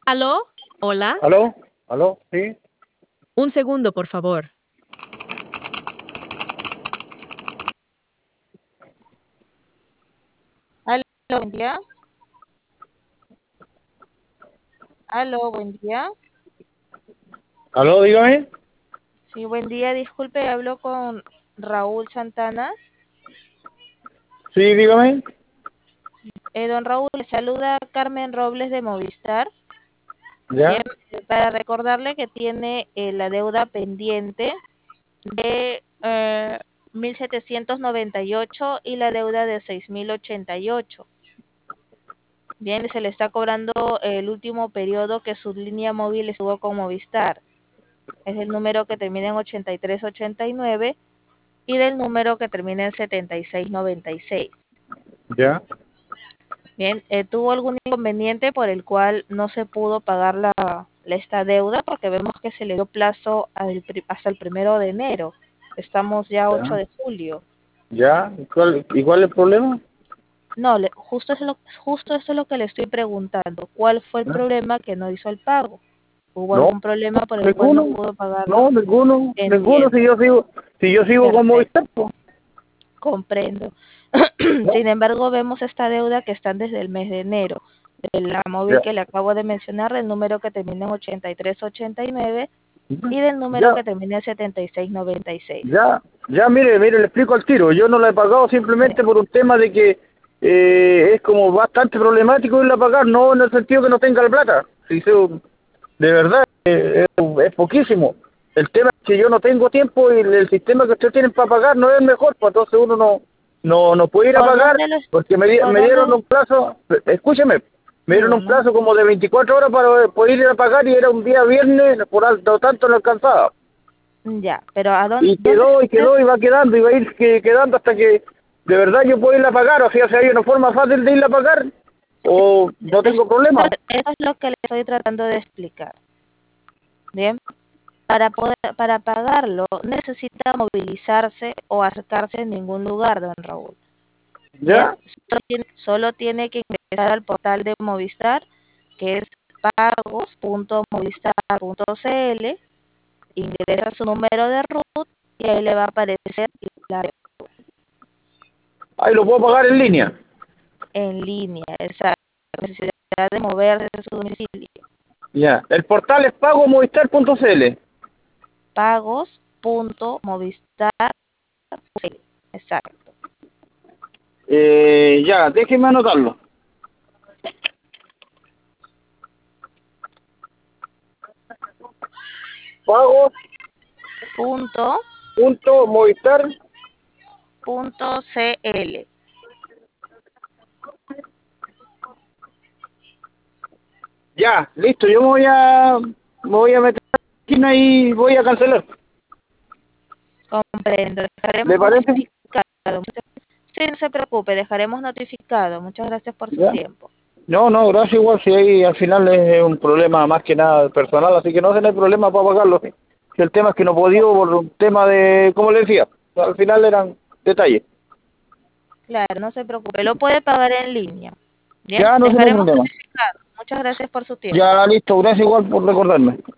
¿Aló? ¿Hola? ¿Aló? ¿Aló? ¿Sí? Un segundo, por favor. Aló, buen día. Aló, buen día. ¿Aló? Dígame. Sí, buen día. Disculpe, hablo con Raúl Santana. Sí, dígame. Don Raúl, le saluda Carmen Robles de Movistar. Bien, ¿Ya? para recordarle que tiene la deuda pendiente de 1.798 y la deuda de 6.088. Bien, se le está cobrando el último periodo que su línea móvil estuvo con Movistar. Es el número que termina en 8389 y del número que termina en 7696. ¿Ya? Bien, ¿tuvo algún inconveniente por el cual no se pudo pagar esta deuda? Porque vemos que se le dio plazo hasta el 1 de enero. Estamos ya a 8 ¿Ya? de julio. ¿Ya? ¿Y cuál es el problema? No, justo eso es lo que le estoy preguntando. ¿Cuál fue el ¿Ya? problema que no hizo el pago? ¿Hubo No, algún problema por el cual no ninguno. pudo pagarlo? No, ninguno. Si Entiendo, yo sigo con perfecto, Movistar, po. comprendo. ¿No? Sin embargo, vemos esta deuda que están desde el mes de enero. De la móvil Ya. que le acabo de mencionar, el número que termina en 8389 Ya. y del número Ya. que termina en 7696. Ya, mire, le explico al tiro. Yo no la he pagado Sí. simplemente por un tema de que es como bastante problemático irla a pagar, no en el sentido que no tenga la plata. Si de verdad, es poquísimo. El tema es que yo no tengo tiempo y el sistema que ustedes tienen para pagar no es el mejor, pues entonces uno no puede ir a ¿Por pagar dónde los, porque por me dónde, dieron un plazo, escúcheme, me dieron un dígame? plazo como de 24 horas para poder ir a pagar y era un día viernes, por alto tanto no alcanzaba. Ya, pero Y dónde quedó y usted? quedó y va quedando y va a ir quedando hasta que de verdad yo pueda ir a pagar, o sea, si hay una forma fácil de ir a pagar o no Eso tengo problema. es lo que le estoy tratando de explicar. Bien, para pagarlo necesita movilizarse o acercarse en ningún lugar, don Raúl. Bien, ¿Ya? solo tiene que ingresar al portal de Movistar, que es pagos.movistar.cl, ingresa su número de RUT y ahí le va a aparecer la Ahí lo puedo pagar en línea. en línea, esa necesidad de moverse de su domicilio. Ya. El portal es pagomovistar.cl. Pagos.movistar, exacto. Ya, déjeme anotarlo. Punto, Pagos.movistar. punto CL. Ya, listo, yo me voy a meter en la página y voy a cancelar. Comprendo, dejaremos ¿Le parece? notificado. Sí, no se preocupe, dejaremos notificado. Muchas gracias por su Ya. tiempo. No, no, gracias igual, si ahí al final es un problema más que nada personal, así que no hay problema para pagarlo. Sí. Si el tema es que no he podido por un tema de, como le decía, al final eran detalles. Claro, no se preocupe, lo puede pagar en línea. Bien, Ya no hay dejaremos problema. notificado. Muchas gracias por su tiempo. Ya listo, gracias igual por recordarme.